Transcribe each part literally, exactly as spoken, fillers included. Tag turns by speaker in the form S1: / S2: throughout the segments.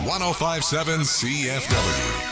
S1: one oh five point seven C F W.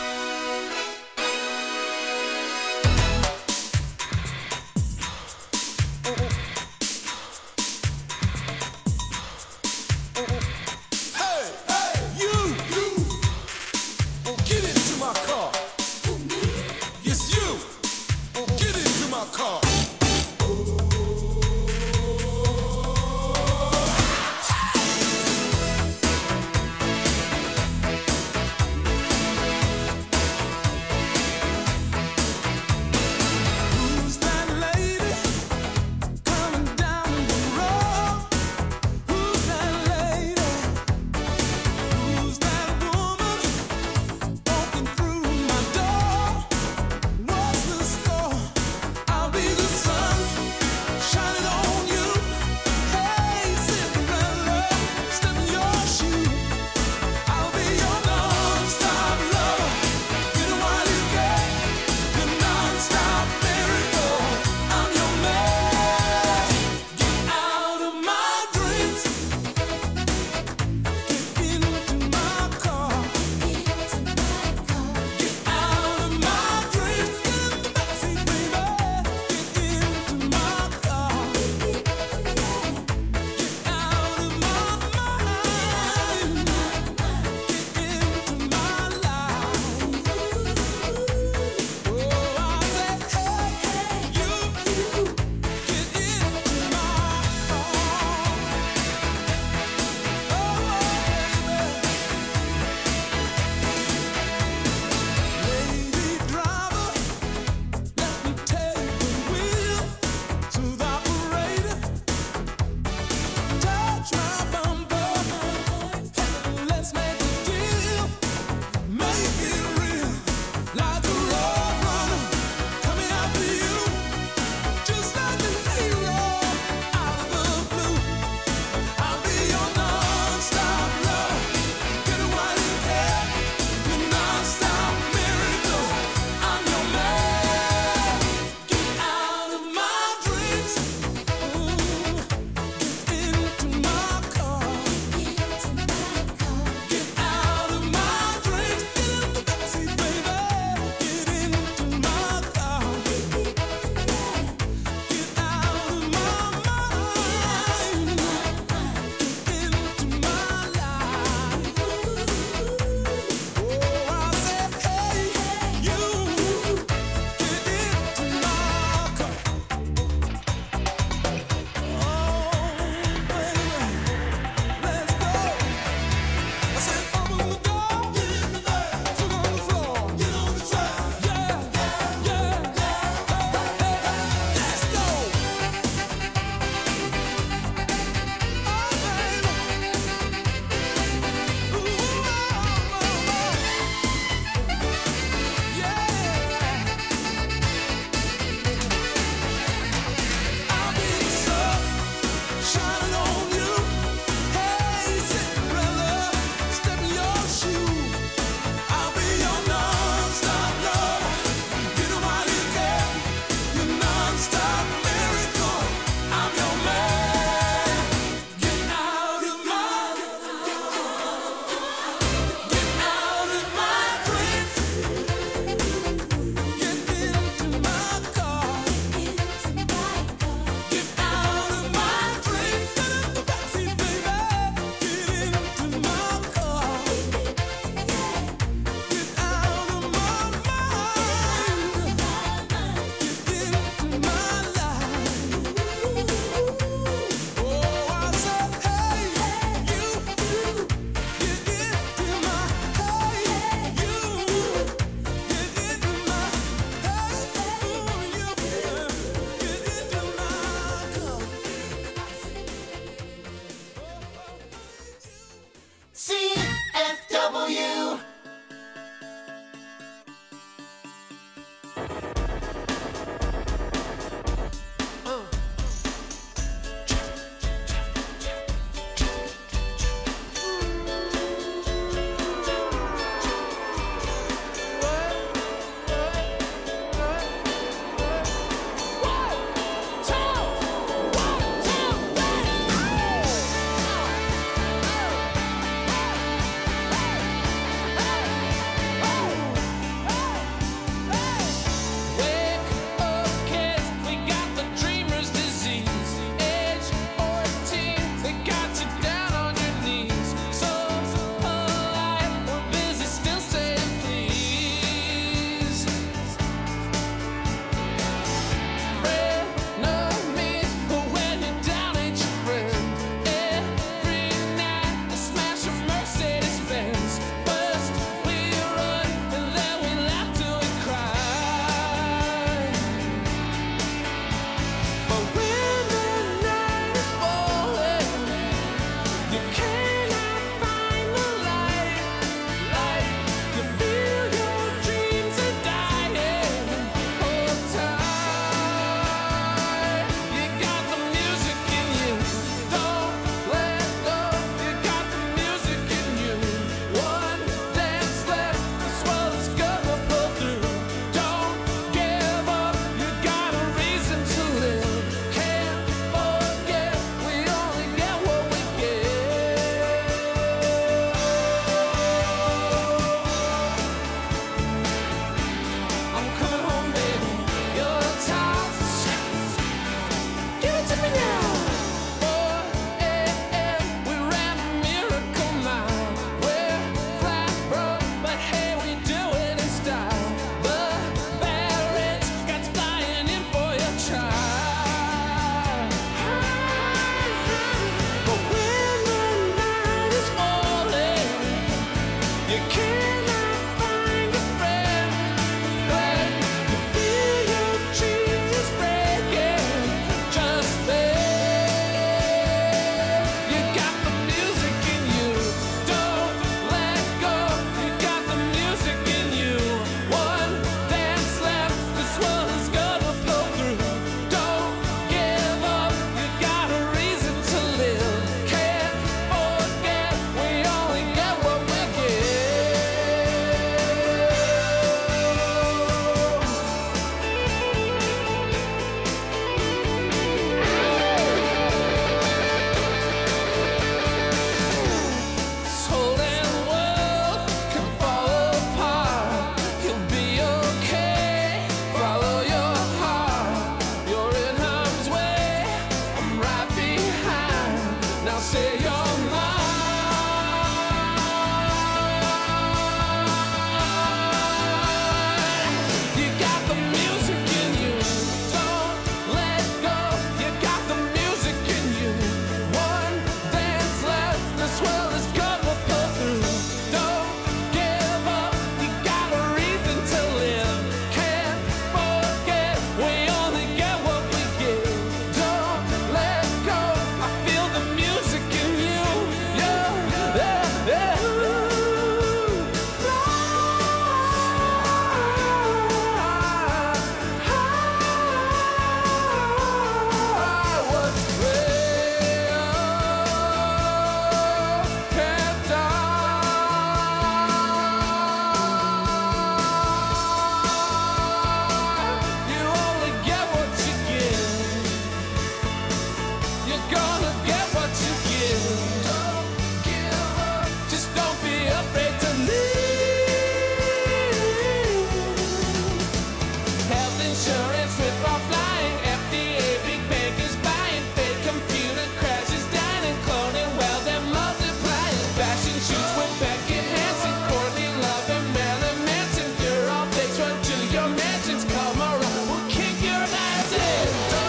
S2: shooting shoots with Becky Hansen, Courtney Love, and Marilyn Manson. You're all fakes, run to your mansions. Come around, we'll kick your asses.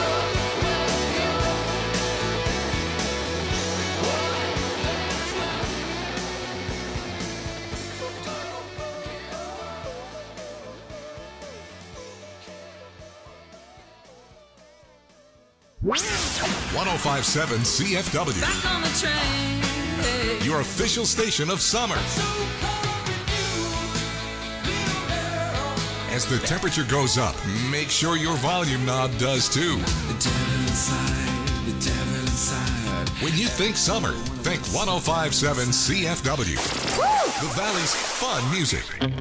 S1: one oh five point seven C F W.
S3: Back on the train. Hey.
S1: Your official station of summer.
S3: So cold with you, little girl.
S1: As the temperature goes up, make sure your volume knob does too.
S4: The devil inside, the devil inside.
S1: When you think summer, think one oh five point seven C F W. The Valley's fun music.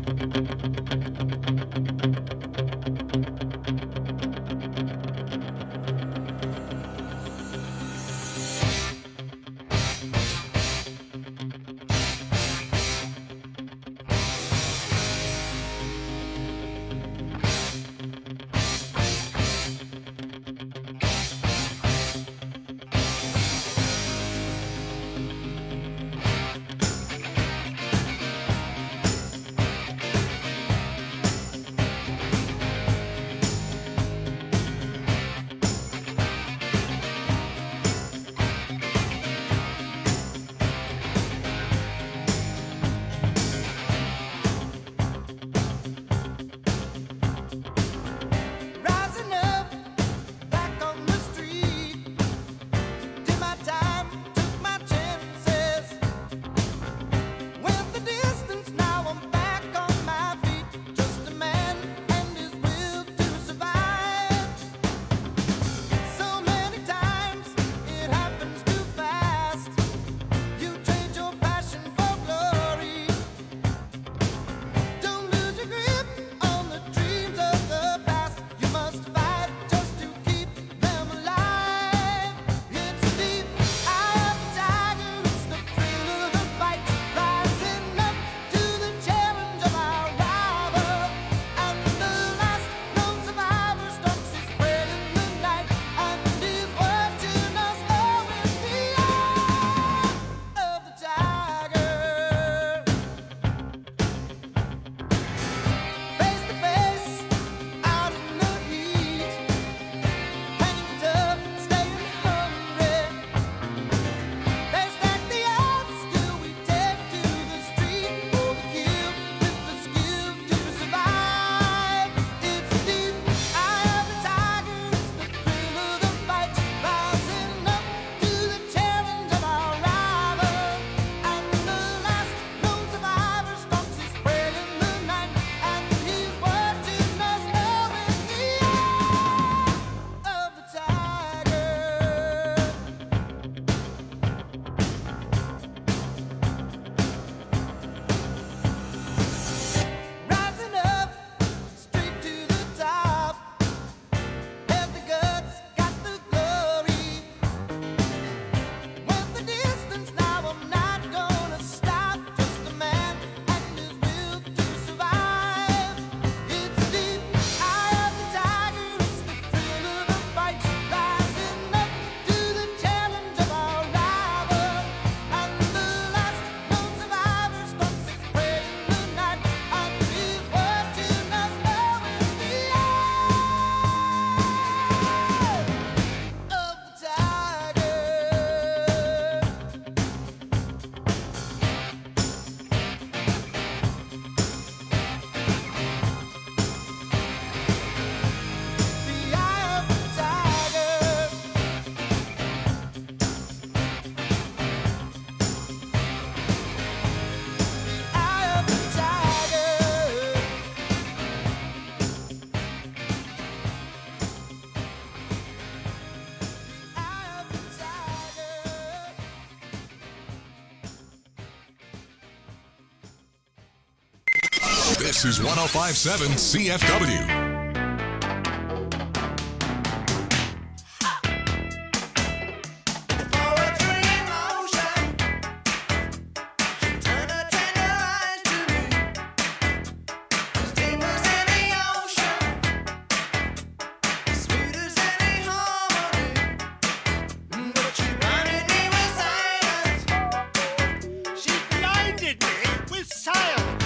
S1: This is one oh five point seven C F W.
S5: She blinded me with science.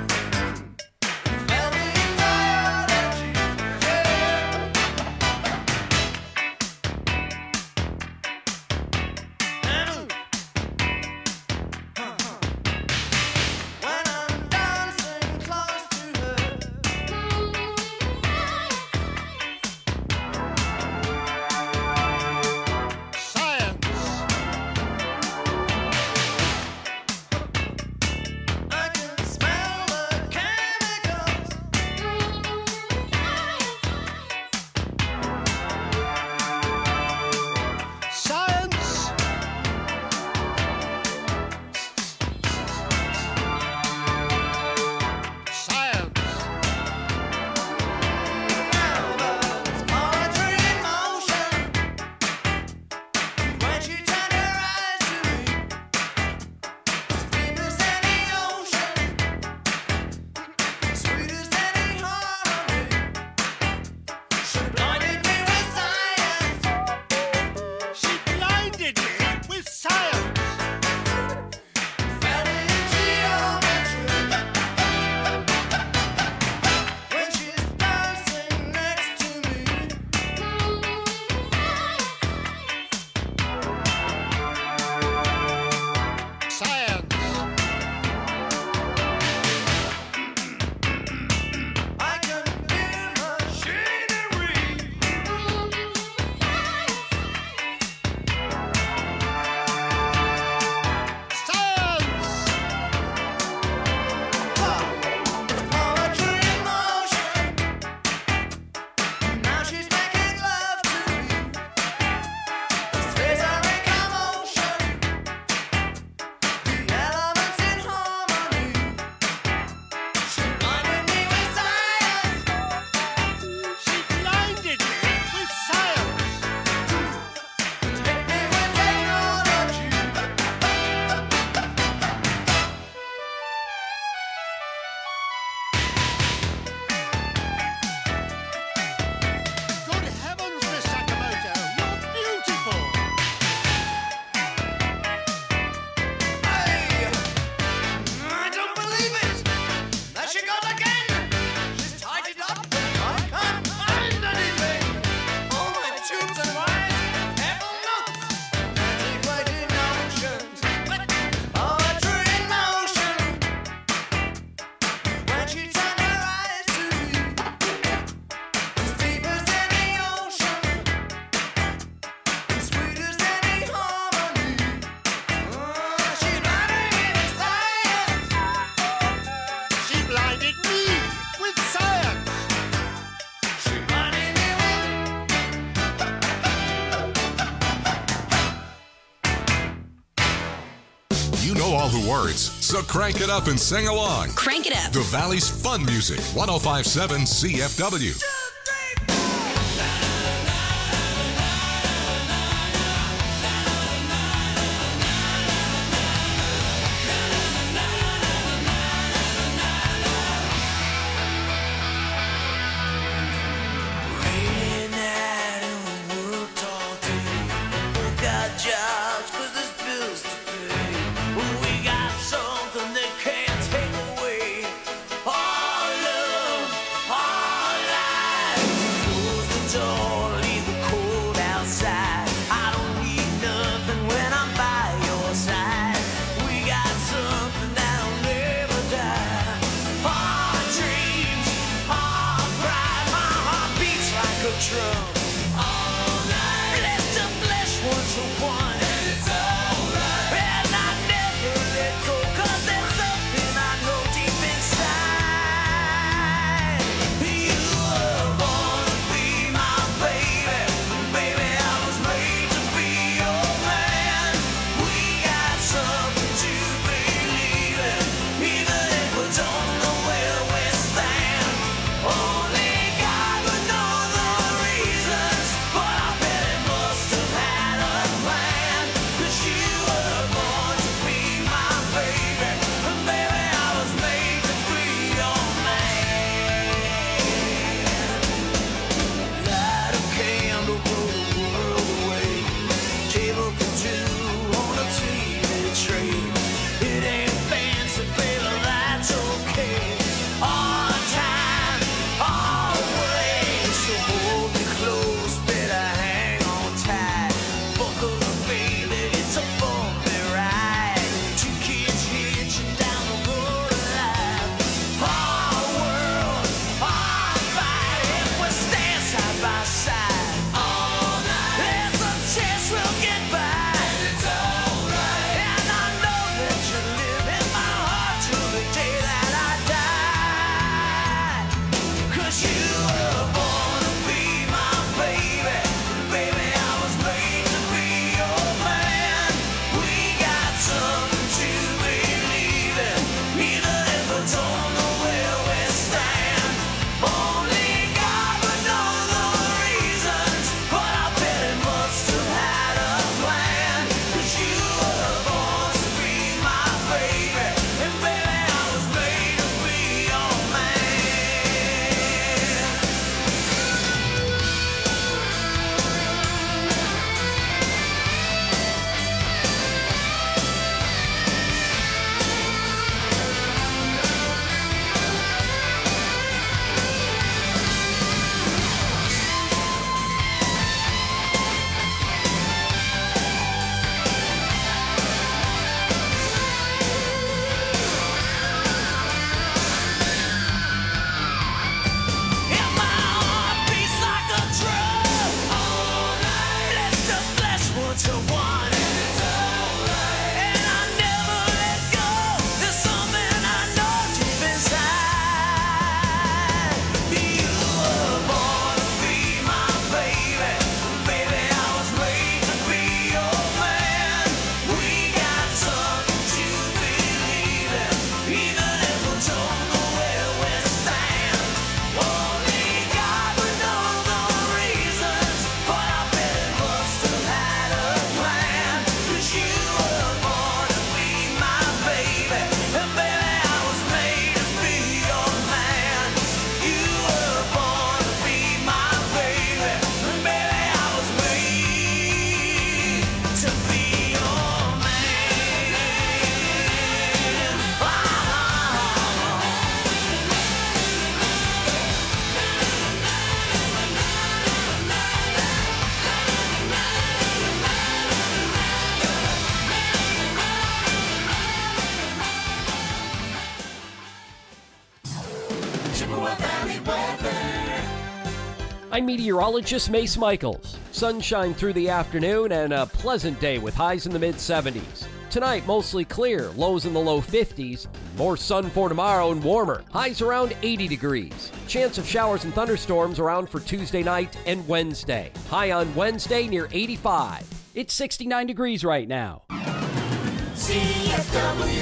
S1: All the words, so crank it up and sing along.
S6: Crank it up.
S1: The Valley's fun music, one oh five point seven C F W.
S3: Only God would know the reason. Chippewa Valley weather.
S6: I'm meteorologist Mace Michaels. Sunshine through the afternoon and a pleasant day with highs in the mid seventies. Tonight, mostly clear, lows in the low fifties. More sun for tomorrow and warmer. Highs around eighty degrees. Chance of showers and thunderstorms around for Tuesday night and Wednesday. High on Wednesday near eighty-five. It's sixty-nine degrees right now.
S3: C F W.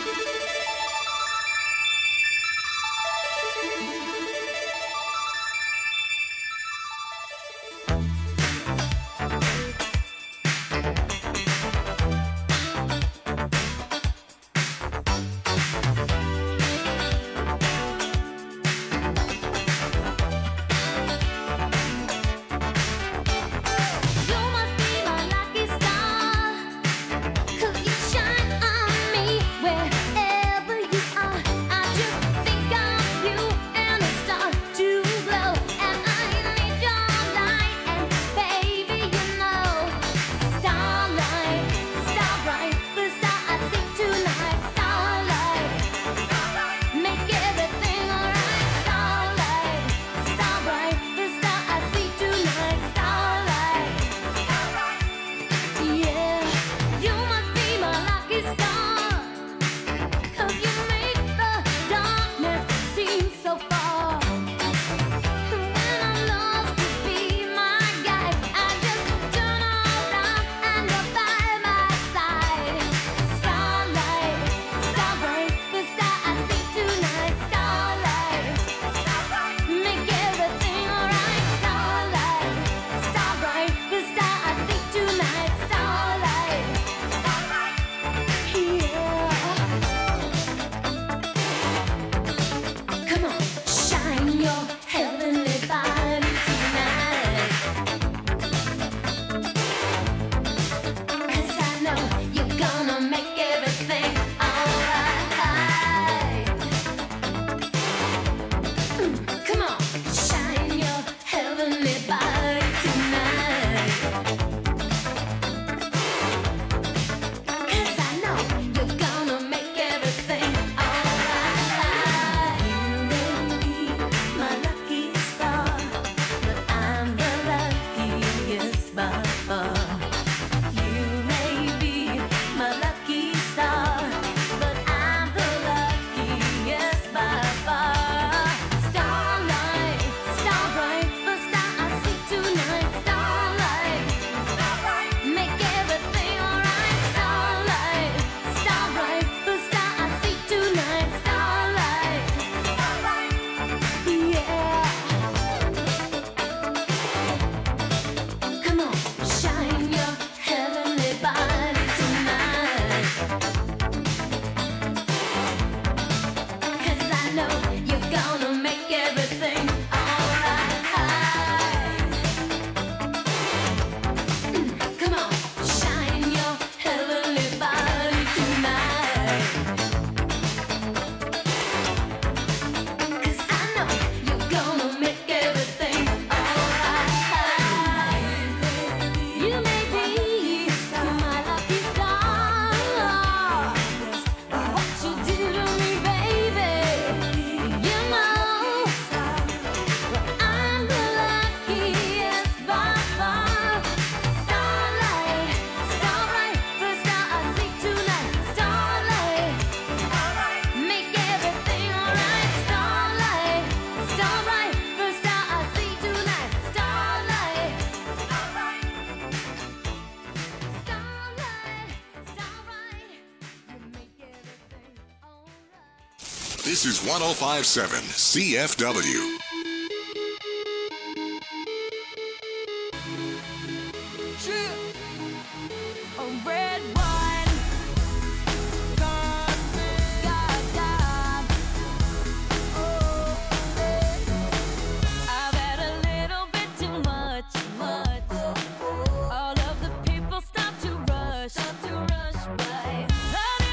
S1: This is one oh five point seven C F W.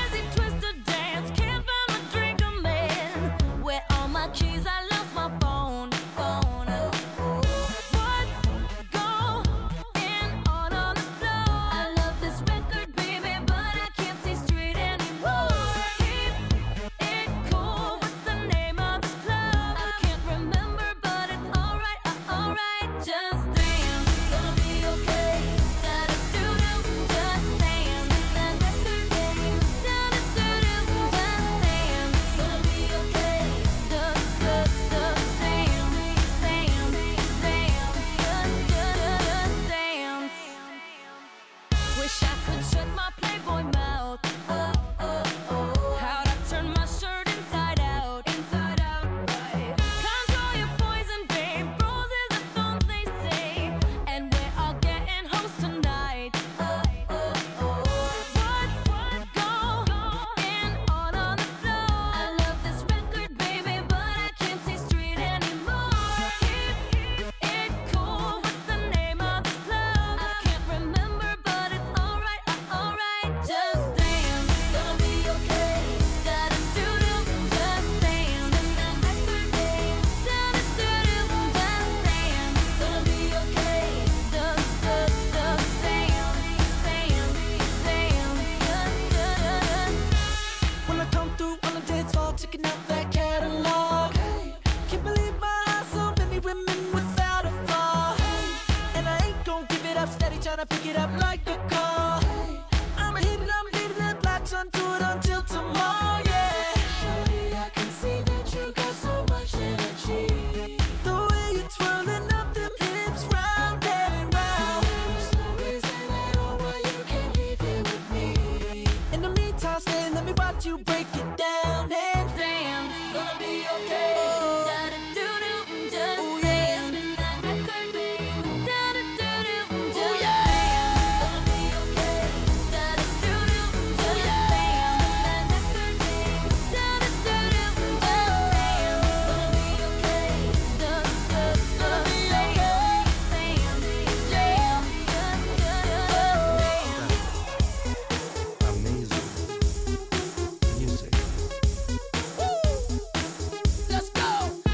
S7: Keys, I lost my phone.
S3: I pick it up like a call. I'ma hit it, I'm leaving it, latch onto it until tomorrow, yeah. Shorty, I can see that you got so much energy. The way you're twirling up them hips round and round. There's no reason at all why you can't leave here with me. In the meantime, stay, let me watch you break it down. And damn, it's gonna be okay. Oh. Da-da-doo-doo, just oh, yeah. Dance. Da-da-doo-doo, just oh, yeah. It's gonna be okay. Da-da-doo-doo, just oh, yeah. Da-da-doo-doo, just dance. It's gonna be okay. Just, just, just dance. Dance, dance, just, just dance.
S4: Amazing music.
S3: Let's go.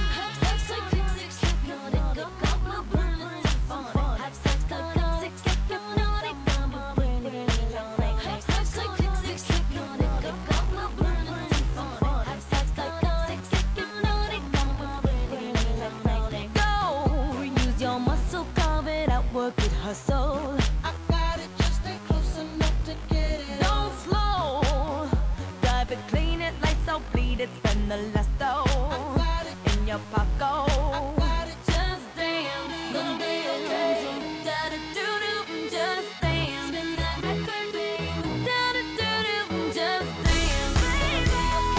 S7: Go, use your muscle, carve it out, work it, hustle.
S3: I got it, just stay close enough to get it.
S7: Don't slow, drive it, clean it, lights out, bleed it, spend the last
S3: I
S7: dough
S3: got it,
S7: in your pocket.
S3: I got it.
S7: Just dance,
S3: Gonna be okay.
S7: da-da-doo-doo, just dance. Da-da-doo-doo, just dance, baby.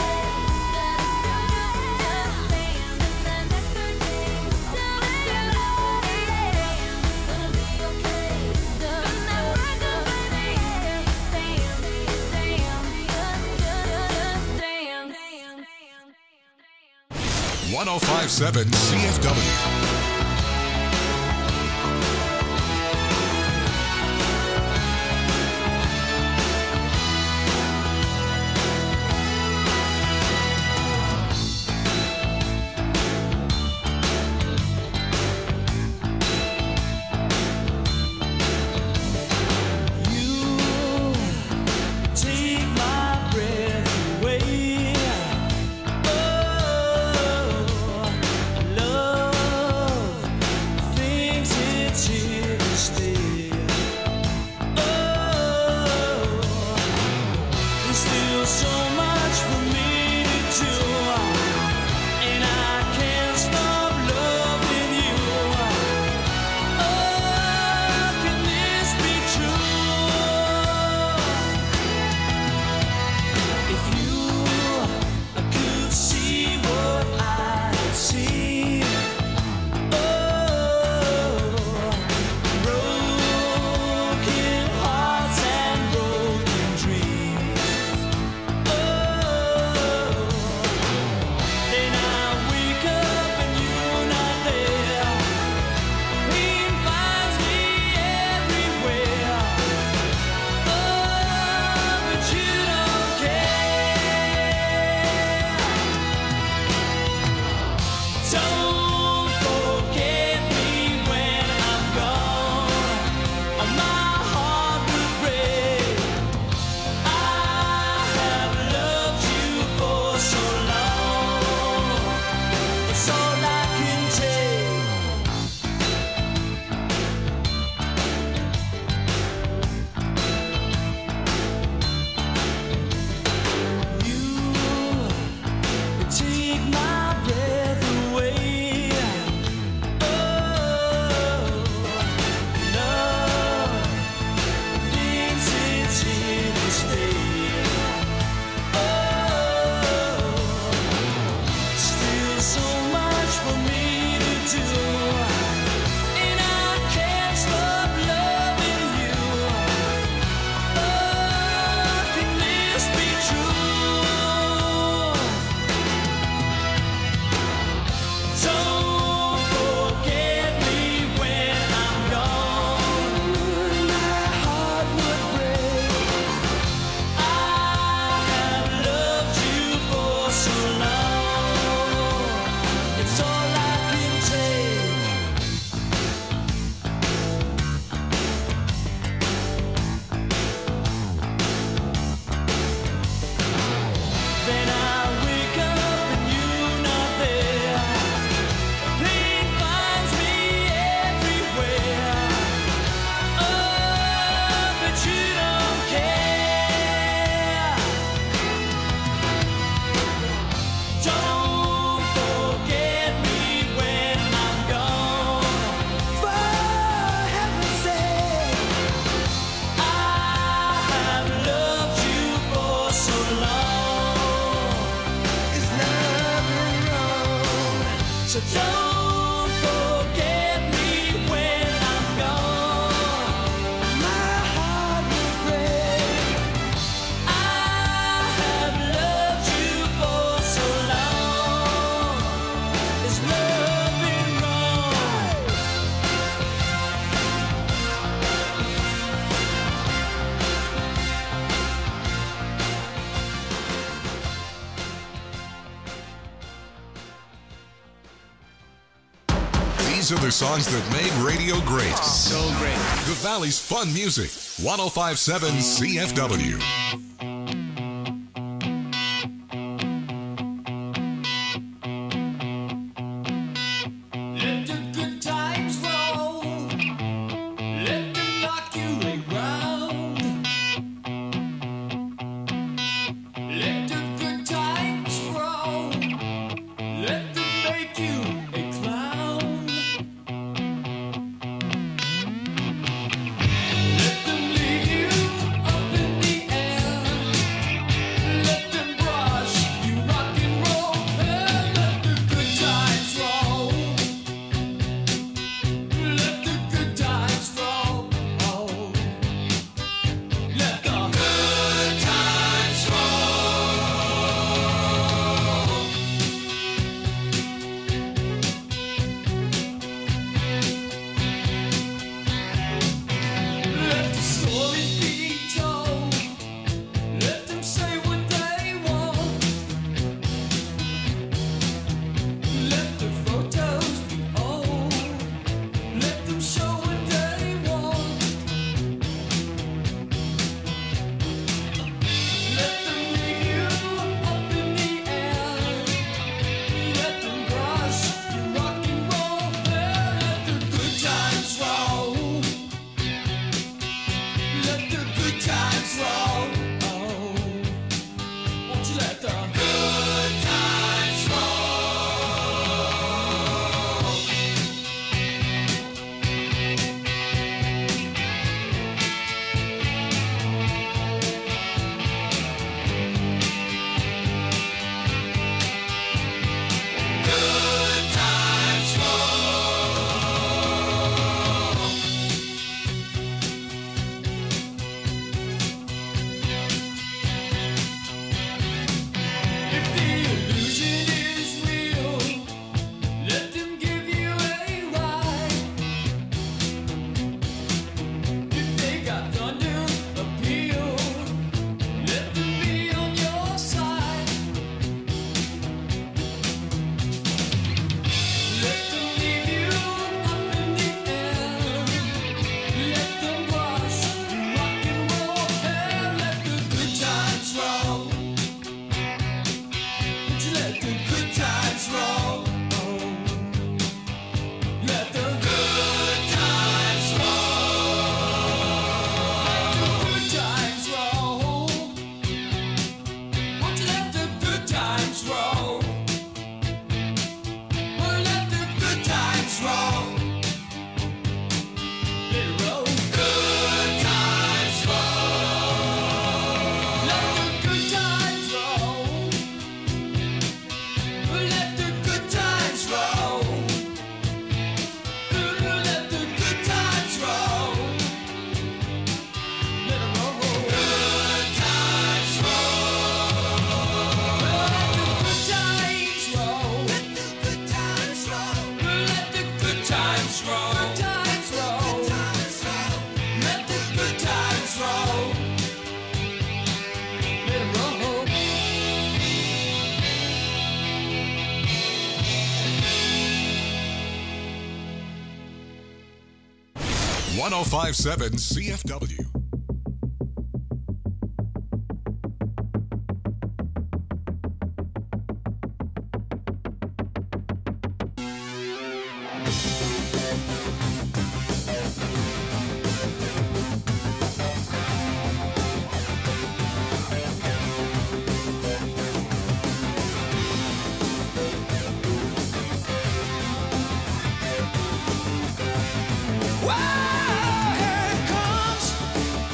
S1: one oh five point seven C F W.
S3: Take my breath away. Oh, love. So don't forget me when I'm gone. My heart will break. I have loved you for so long. There's nothing wrong.
S1: These are the songs that made radio great.
S8: So great.
S1: The Valley's fun music. one oh five point seven C F W.
S3: Let the good times roll. Let them knock you around. Let the good times roll. Let them make you a clown. Let them leave you up in the air. Let them brush you rock and roll. And let the good times roll. Let the good times roll. Let the good times Let the stories be told. Let them say what they want. Let the photos be old. Let them show what they want. Let them leave you up in the air. Let them brush you rock and roll. Let the good times roll. Let the good times roll. Won't you let the good times roll? Good times roll. If the illusion is real, let them give you a ride. If they got thunder appeal, let them be on your side. Let them leave you up in the air. Let them brush you rock and roll. And let the good times roll. Won't you let the good times roll? Let the good times roll. Let the good times roll. Won't you let the good times roll? Let the good times roll. Let it roll. Good times roll. Let the good times roll. Let the good times roll. Let the good times roll. Let it roll. Good times roll. Let the good times roll. Let the good times roll. Let the good times roll. Let it roll.
S1: one oh five point seven C F W.
S3: Wow, here it comes.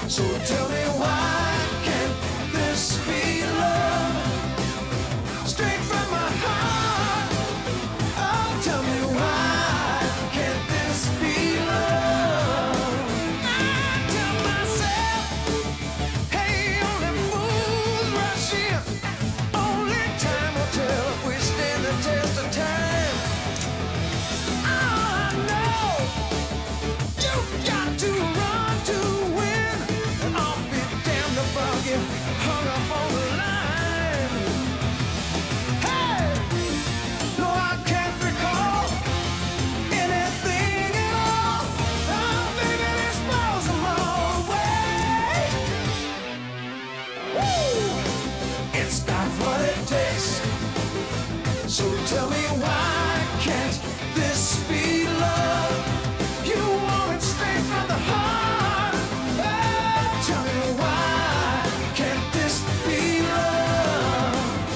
S3: So tell me why can't this be love? Straight from my heart. Oh, tell me why can't this be love? I tell myself, hey, only fools rush in. Only time will tell if we stand the test of time. Oh, I know you've got to run to win. And I'll be damned if I'll get hung up on the line. Hey, no, I can't recall anything at all. Oh, baby, this blows them all away. Woo! It's got what it takes. So tell me why can't this be love? You want it straight from the heart. Oh, tell me why can't this be love?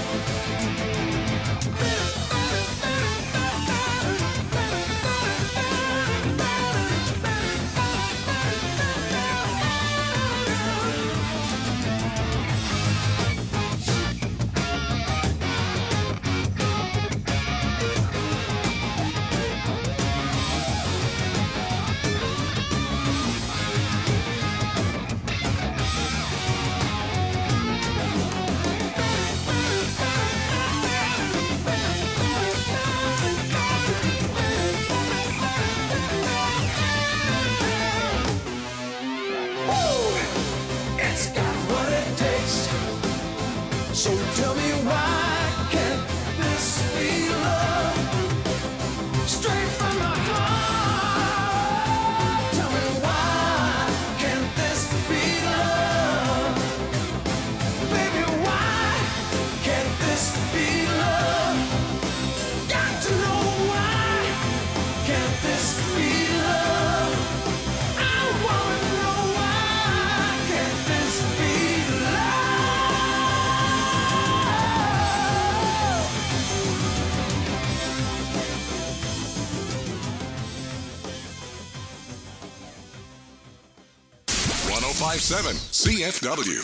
S3: Woo! It's got what it takes. So tell me why can't this be love? Straight from my heart. Tell me why can't this be love? Baby, why can't this be love? Got to know why can't this be love? I wanna know why can't this be love?
S1: one oh five point seven C F W.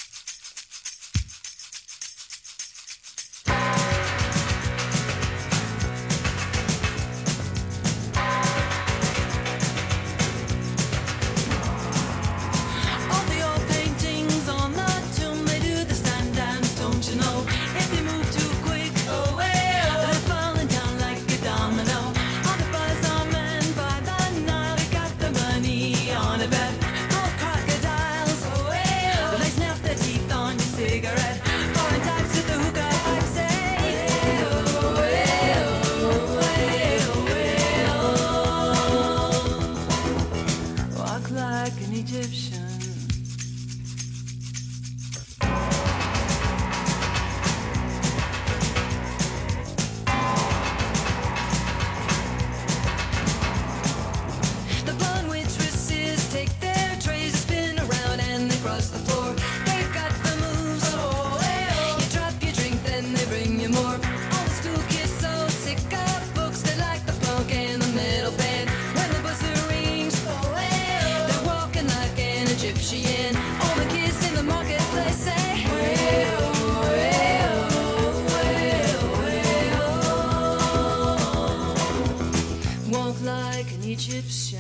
S7: All the old paintings on the tomb, they do the sand dance, don't you know? If you move too quick, oh well, they're falling down like a domino. All the buzz on men by the Nile, they got the money on a bet. Gold crocodiles, oh well, they snap their teeth on your cigarette. Foreign types with the hookah pipe say, oh well, oh well, walk like an Egyptian. The blonde waitresses take their trays, spin around and they cross the floor. They've got the moves, oh well. You drop your drink, then they bring you more. All the school kids so sick of books, they like the punk and the metal band. When the buzzer rings, oh well, they're walking like an Egyptian. All the kids in the marketplace say, well, well, well, well. Walk like an Egyptian.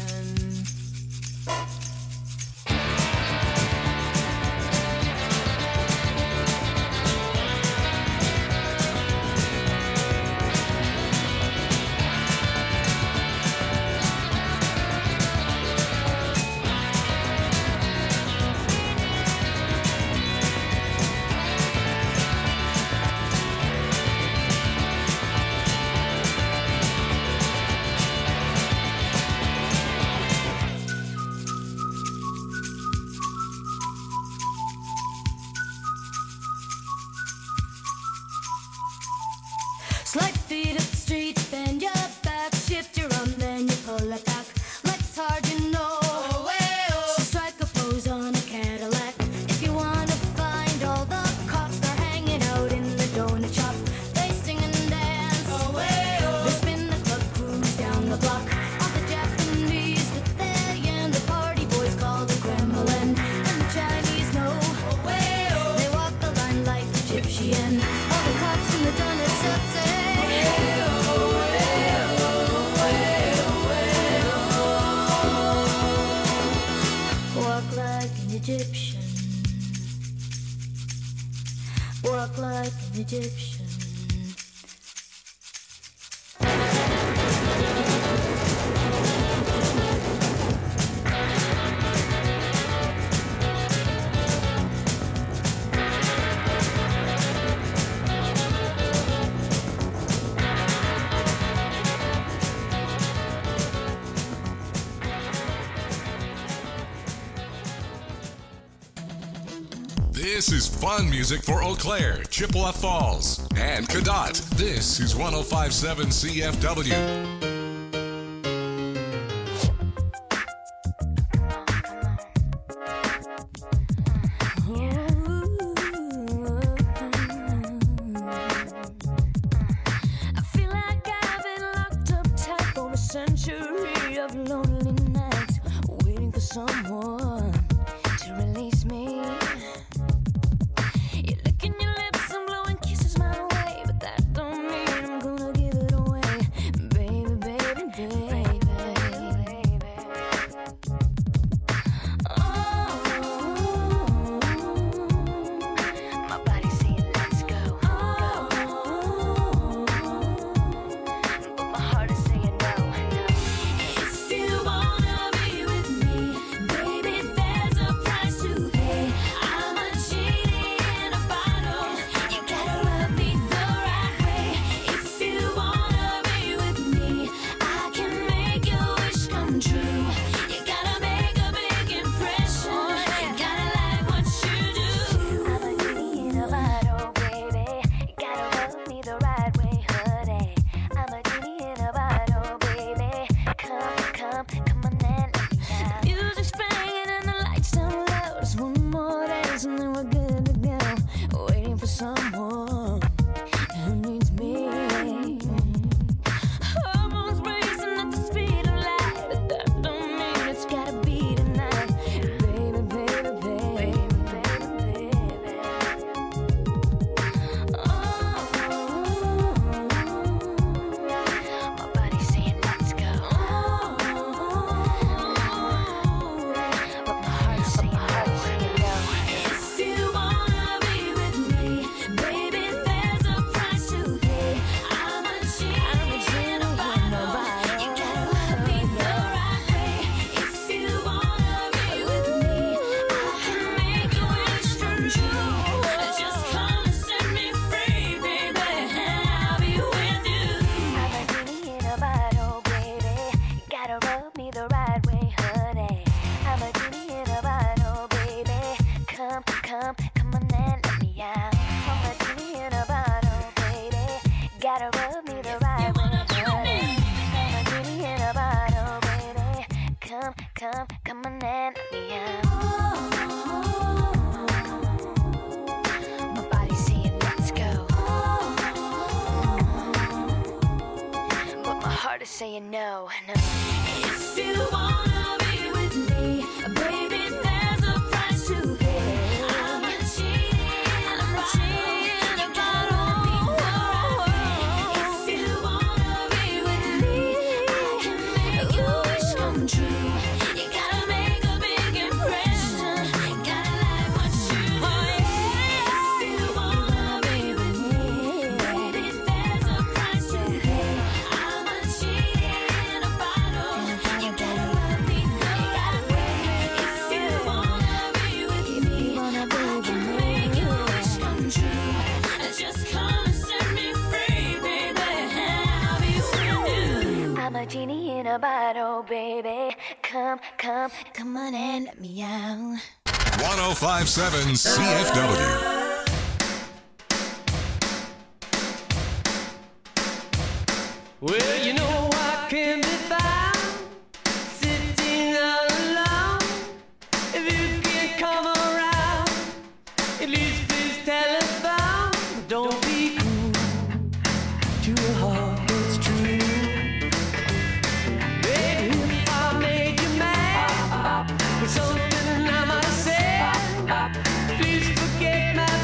S7: and all the cops and the donuts up say, walk like an Egyptian, walk like an Egyptian.
S1: This is fun music for Eau Claire, Chippewa Falls, and Cadott. This is one oh five point seven C F W.
S7: I feel like I've been locked up tight for a century of lonely nights, waiting for someone to release me. You're licking your lips and blowing kisses my way, but that don't mean I'm gonna give it away, baby, baby, baby. Oh, my body's saying let's go. Oh, but my heart is saying no, no. If you wanna be with me, baby, there's a price to pay. I'm a genie in a bottle. You gotta rub me the right way. If you wanna be with me, I can make your wish come true. You gotta make a big impression. You gotta like what you do. I'm a genie in a bottle, baby. You gotta rub me the right way, honey. I'm a genie in a bottle, baby. Come, come, come on and let me out. Music's playing and the lights down low. Just one more dance and then we're good to go. Waiting for someone who needs me. Hormones racing at the speed of light, but that don't mean it's gotta be tonight, baby, baby, baby, baby, baby. Oh, my body's saying let's go. But my heart's saying no. If you wanna be with me, baby, there's a price to pay. I'm a genie in a bottle. You gotta love me the right way. If you wanna be with me, I can make your wish come true. Just come and set me free, baby, and I'll be with you. I'm a genie in a bottle, baby. You gotta rub me the right way, honey. I'm a genie in a bottle, baby. Come, come, come on and let me out. I'm a genie in a bottle, baby. Gotta rub me the right way, honey. I'm a genie in a bottle, baby. Come, come, come on and let me out. My body's saying let's go, but my heart is saying no, no. If you wanna be with me, baby, there's a price to pay. I'm a genie, I'm a genie in a bottle. If you wanna be with me, I can make your wish come true. You gotta make a big impression. Gotta like what you do. If you wanna be with me, baby, there's a price to pay. I'm a genie in a bottle. You gotta love me the right way. If you wanna be with me, I can make your wish come true. Just come and set me free, baby, and I'll be with you. I'm a genie in a bottle, baby. Come, come, come on and let me out.
S1: one oh five point seven C F W.
S2: Well, you know I can be found sitting all alone. If you can't come around, at least please telephone. Don't be cruel to a heart that's true. Baby, if I made you mad with something I might say, please forget my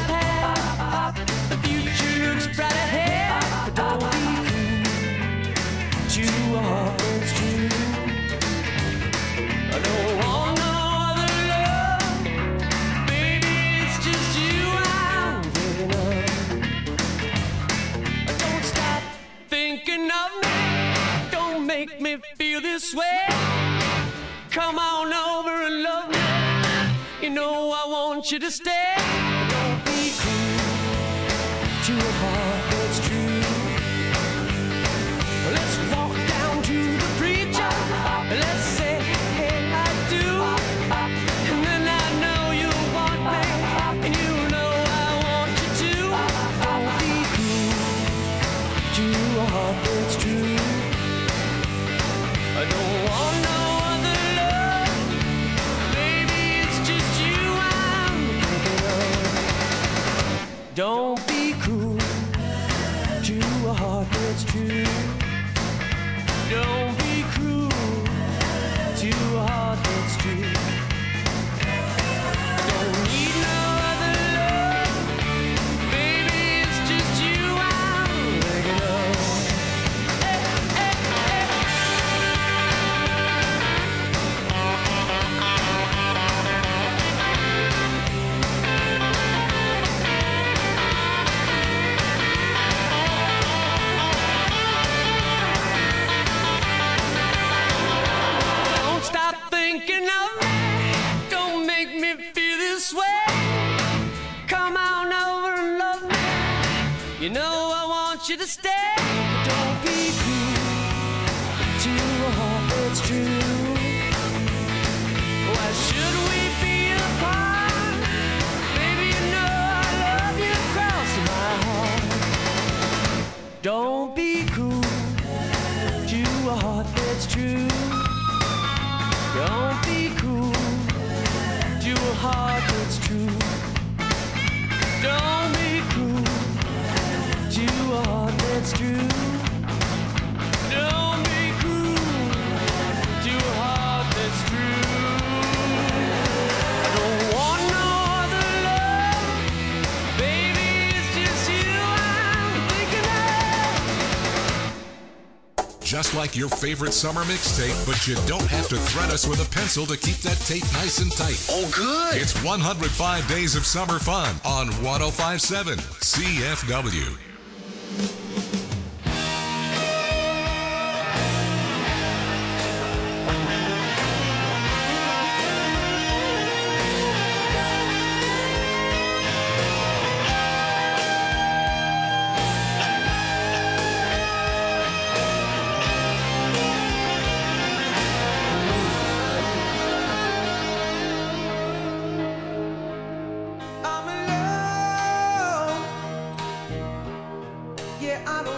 S2: me feel this way. Come on over and love me. You know I want you to stay. Don't be cruel to a heart that's true. Let's walk down to the preacher. Let's say, hey, I do. And then I know you want me, and you know I want you too. Don't be cruel to a heart that's true. I don't want no other love. Baby, it's just you I'm thinking of. Don't be cruel to a heart that's true. Don't be cruel to a heart that's true. Don't need no other love. Baby, it's just you I'm thinking of. Hey, hey, hey. Don't stop thinking of me. Don't make me feel this way. Come on over and love me. You know I want you to stay. Don't be cruel to a heart that's true. Why should we be apart? Baby, you know I love you across my heart. Don't be cruel to a heart that's true. Don't be cruel to a heart that's true. Don't be cruel to a heart that's true. Don't be cruel to a heart that's true. I don't want no other love. Baby, it's just you I'm thinking of.
S1: Just like your favorite summer mixtape, but you don't have to thread us with a pencil to keep that tape nice and tight.
S8: Oh, good.
S1: It's one hundred five Days of Summer Fun on one oh five point seven C F W.
S2: I'm alone. Yeah, I don't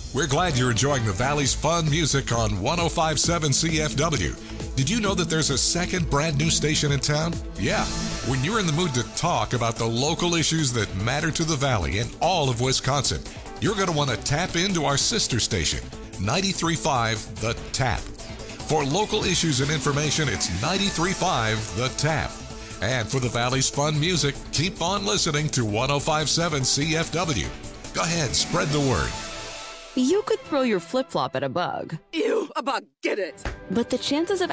S1: We're glad you're enjoying the Valley's fun music on one oh five point seven C F W. Did you know that there's a second brand new station in town? Yeah. When you're in the mood to talk about the local issues that matter to the Valley and all of Wisconsin, you're going to want to tap into our sister station, ninety-three point five The Tap. For local issues and information, it's ninety-three point five The Tap. And for the Valley's fun music, keep on listening to one oh five point seven C F W. Go ahead, spread the word.
S8: You could throw your flip-flop at a bug,
S9: Ew, a bug, get it.
S8: but the chances of